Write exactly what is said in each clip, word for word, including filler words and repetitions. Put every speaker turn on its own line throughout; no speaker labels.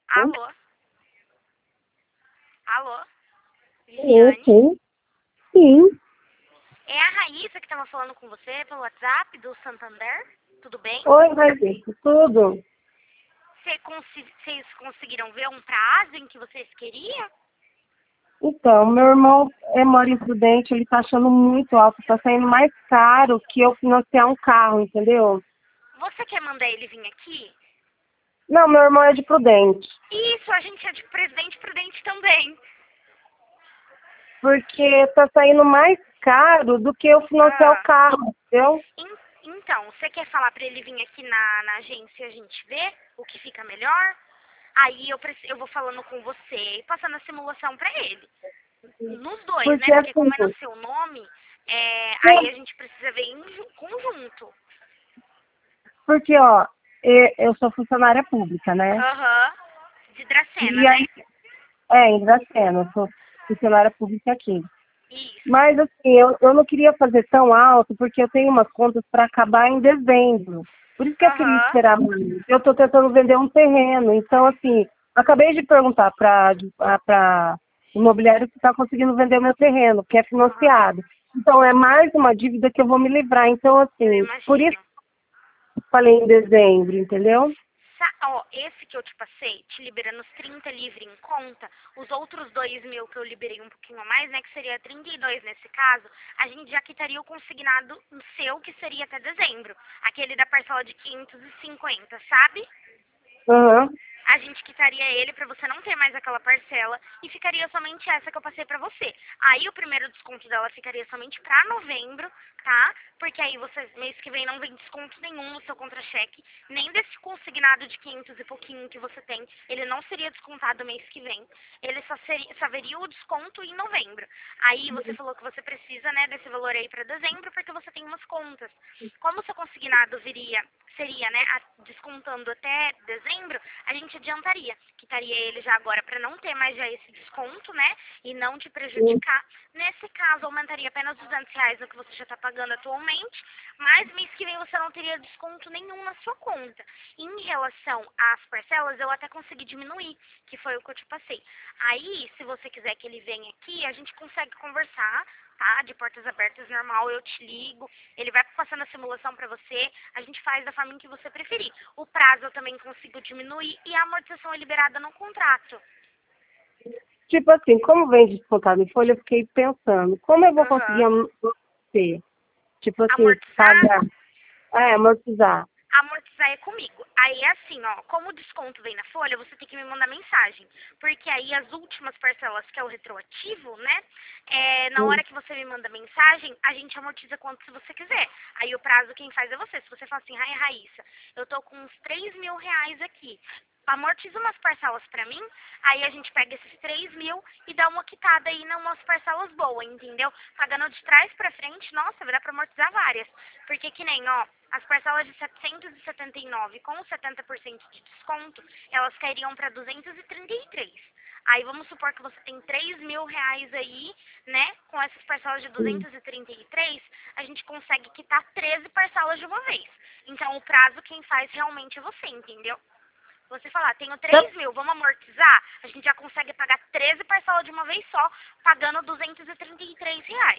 Alô? Alô?
Sim,
Viviane?
sim. Sim.
É a Raíssa que estava falando com você pelo WhatsApp do Santander? Tudo bem?
Oi, Raíssa. Tudo?
Cê consi- Vocês conseguiram ver um prazo em que vocês queriam?
Então, meu irmão é, mora em Prudente, ele tá achando muito alto, tá saindo mais caro que eu financiar um carro, entendeu?
Você quer mandar ele vir aqui?
Não, meu irmão é de Prudente,
Isso, a gente é de Presidente Prudente também.
porque tá saindo mais caro do que eu financiar o
Ah,
carro, entendeu?
en- então, você quer falar para ele vir aqui na, na agência e a gente ver o que fica melhor? Aí eu, preci- eu vou falando com você e passando a simulação para ele. Nos dois, né?
Porque
Porque
assim,
como é no seu nome, é, aí a gente precisa ver em ju- conjunto.
porque, ó, e- eu sou funcionária pública, né?
Aham. De Dracena,
E
né?
aí, é, em Dracena, eu sou funcionária pública aqui.
Isso.
Mas assim, eu, eu não queria fazer tão alto porque eu tenho umas contas para acabar em dezembro. Por isso que eu queria
Aham.
esperar mais. Eu estou tentando vender um terreno. Então, assim, acabei de perguntar para para imobiliário que está conseguindo vender meu terreno, que é
Aham.
financiado. Então, é mais uma dívida que eu vou me livrar. Então,
Eu
assim, por isso
imagino.
que eu falei em dezembro, entendeu?
Sa ó, esse que eu te passei, te liberando os trinta livre em conta, os outros dois mil que eu liberei um pouquinho a mais, né, que seria trinta e dois nesse caso, a gente já quitaria o consignado seu, que seria até dezembro. Aquele da parcela de quinhentos e cinquenta, sabe?
Aham.
A gente quitaria ele para você não ter mais aquela parcela e ficaria somente essa que eu passei para você. Aí o primeiro desconto dela ficaria somente para novembro, tá? Porque aí você, mês que vem, não vem desconto nenhum no seu contra-cheque, nem desse consignado de quinhentos e pouquinho que você tem. Ele não seria descontado mês que vem. Ele só, seria, só haveria o desconto em novembro. Aí você falou que você precisa, né, desse valor aí para dezembro porque você tem umas contas. Como o seu consignado viria, seria, né, a- descontando até dezembro, a gente adiantaria, quitaria ele já agora para não ter mais já esse desconto, né, e não te prejudicar. Nesse caso, aumentaria apenas duzentos reais no que você já está pagando atualmente, mas mês que vem você não teria desconto nenhum na sua conta. Em relação às parcelas, eu até consegui diminuir, que foi o que eu te passei. Aí, se você quiser que ele venha aqui, a gente consegue conversar, tá? De portas abertas, normal, eu te ligo, ele vai passando a simulação para você, a gente faz da forma em que você preferir. O prazo eu também consigo diminuir e a amortização é liberada no contrato.
Tipo assim, como vem descontado em folha, eu fiquei pensando, como eu vou conseguir
Aham.
amortecer? Tipo assim,
Amortizar?
pagar, é, amortizar.
Amortizar é comigo. Aí é assim, ó, como o desconto vem na folha, você tem que me mandar mensagem. Porque aí as últimas parcelas, que é o retroativo, né? É, na
Hum.
hora que você me manda mensagem, a gente amortiza quanto se você quiser. Aí o prazo quem faz é você. Se você fala assim, ai, Raíssa, eu tô com uns três mil reais aqui. Amortiza umas parcelas pra mim, aí a gente pega esses três mil e dá uma quitada aí numas parcelas boas, entendeu? Pagando de trás pra frente, nossa, vai dar pra amortizar várias. Porque que nem, ó, as parcelas de setecentos e setenta e nove com setenta por cento de desconto, elas cairiam para duzentos e trinta e três. Aí vamos supor que você tem três mil reais aí, né? Com essas parcelas de duzentos e trinta e três, a gente consegue quitar treze parcelas de uma vez. Então o prazo quem faz realmente é você, entendeu? Você falar, tenho
Tá-
três mil, vamos amortizar? A gente já consegue pagar treze parcelas de uma vez só, pagando duzentos e trinta e três reais.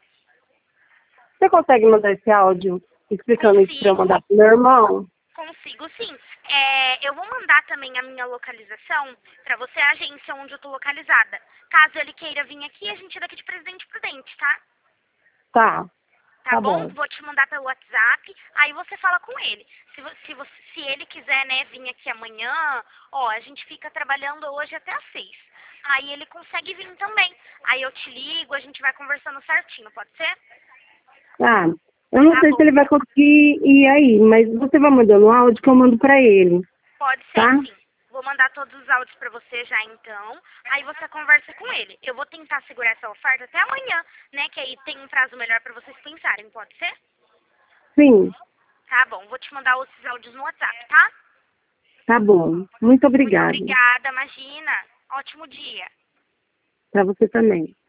Você consegue mandar esse áudio explicando isso para eu
Consigo.
mandar pro meu irmão?
Consigo sim. É, eu vou mandar também a minha localização para você, a agência onde eu tô localizada. Caso ele queira vir aqui, a gente é daqui de Presidente Prudente, tá?
Tá,
Tá
tá
bom?
bom.
Vou te mandar pelo WhatsApp, aí você fala com ele. Se, vo- se, você, se ele quiser, né, vir aqui amanhã, ó, a gente fica trabalhando hoje até às seis. Aí ele consegue vir também. Aí eu te ligo, a gente vai conversando certinho, pode ser?
Ah, eu não
Tá
sei se
bom.
ele vai conseguir ir aí, mas você vai mandando o áudio que eu mando para ele,
Pode ser
tá?
sim. Vou mandar todos os áudios pra você já então. Aí você conversa com ele. Eu vou tentar segurar essa oferta até amanhã, né? Que aí tem um prazo melhor pra vocês pensarem, pode ser?
Sim,
Tá bom, vou te mandar esses áudios no WhatsApp, tá?
tá bom. Muito
Muito
obrigada.
obrigada, imagina. Ótimo dia.
Para você também.